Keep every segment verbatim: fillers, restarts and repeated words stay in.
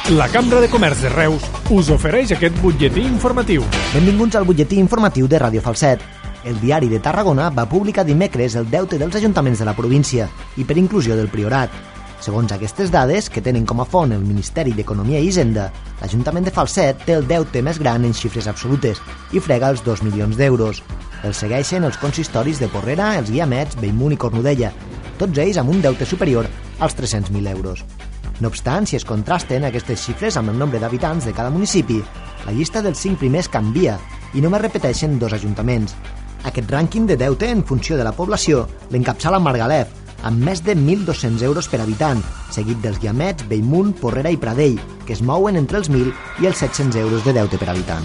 La Cambra de Comerç de Reus us ofereix aquest butlletí informatiu. Benvinguts al butlletí informatiu de Ràdio Falset. El diari de Tarragona va publicar dimecres el deute dels ajuntaments de la província i per inclusió del Priorat. Segons aquestes dades, que tenen com a font el Ministeri d'Economia i Hisenda, l'Ajuntament de Falset té el deute més gran en xifres absolutes i frega els dos milions d'euros. El segueixen els consistoris de Porrera, els Guiamets, Bellmunt i Cornudella, tots ells amb un deute superior als tres-cents mil euros. No obstant, si es contrasten aquestes xifres amb el nombre d'habitants de cada municipi, la llista dels cinc primers canvia i només repeteixen dos ajuntaments. Aquest rànquing de deute en funció de la població l'encapçala Margalef, amb més de mil dos-cents euros per habitant, seguit dels Guiamets, Bellmunt, Porrera i Pradell, que es mouen entre els mil i els set-cents euros de deute per habitant.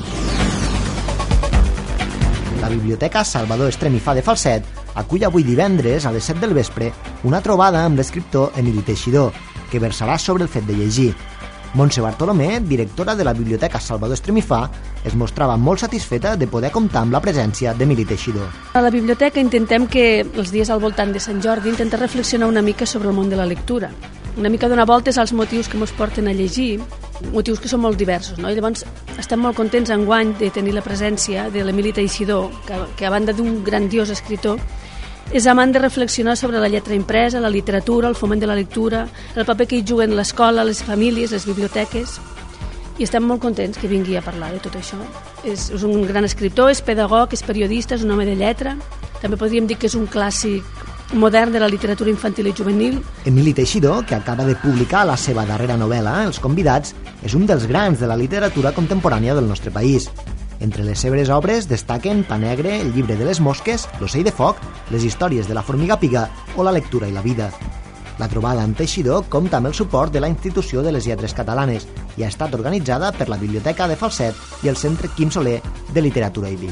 La Biblioteca Salvador Estremifà de Falset acull avui divendres a les set del vespre una trobada amb l'escriptor Emili Teixidor, que versarà sobre el fet de llegir. Montse Bartolomé, directora de la Biblioteca Salvador Estremifà, es mostrava molt satisfeta de poder comptar amb la presència d'Emili Teixidor. A la biblioteca intentem que els dies al voltant de Sant Jordi intentar reflexionar una mica sobre el món de la lectura. Una mica donar voltes als motius que ens porten a llegir, motius que són molt diversos, no? I llavors estem molt contents enguany de tenir la presència de l'Emili Teixidor, que, que a banda d'un grandiós escriptor, és amant de reflexionar sobre la lletra impresa, la literatura, el foment de la lectura, el paper que hi juguen l'escola, les famílies, les biblioteques, i estem molt contents que vingui a parlar de tot això. És, és un gran escriptor, és pedagog, és periodista, és un home de lletra, també podríem dir que és un clàssic modern de la literatura infantil i juvenil. Emili Teixidor, que acaba de publicar la seva darrera novel·la, Els convidats, és un dels grans de la literatura contemporània del nostre país. Entre les seves obres destaquen Pa Negre, El llibre de les mosques, L'ocell de foc, Les històries de la formiga piga o La lectura i la vida. La trobada amb Teixidor compta amb el suport de la Institució de les Lletres Catalanes i ha estat organitzada per la Biblioteca de Falset i el Centre Quim Soler de Literatura i Vi.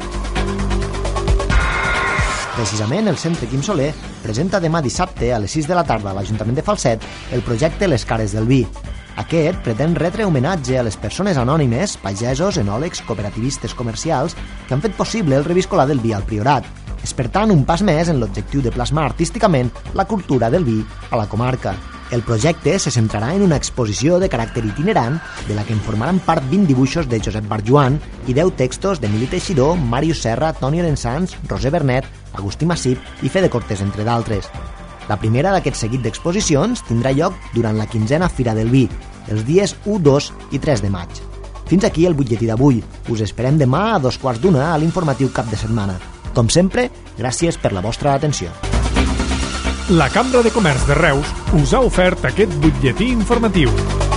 Precisament, el Centre Quim Soler presenta demà dissabte a les sis de la tarda a l'Ajuntament de Falset el projecte Les cares del vi. Aquest pretén retre homenatge a les persones anònimes, pagesos, enòlegs, cooperativistes comercials que han fet possible el reviscolar del vi al Priorat. És, per tant, un pas més en l'objectiu de plasmar artísticament la cultura del vi a la comarca. El projecte se centrarà en una exposició de caràcter itinerant de la que en formaran part vint dibuixos de Josep Barjuan i deu textos d'Emili Teixidor, Màrius Serra, Toni Orensans, Roser Bernet, Agustí Massip i Fede Cortés, entre d'altres. La primera d'aquest seguit d'exposicions tindrà lloc durant la quinzena Fira del Vi, els dies u, dos i tres de maig. Fins aquí el butlletí d'avui. Us esperem demà a dos quarts d'una a l'informatiu cap de setmana. Com sempre, gràcies per la vostra atenció. La Cambra de Comerç de Reus us ha ofert aquest butlletí informatiu.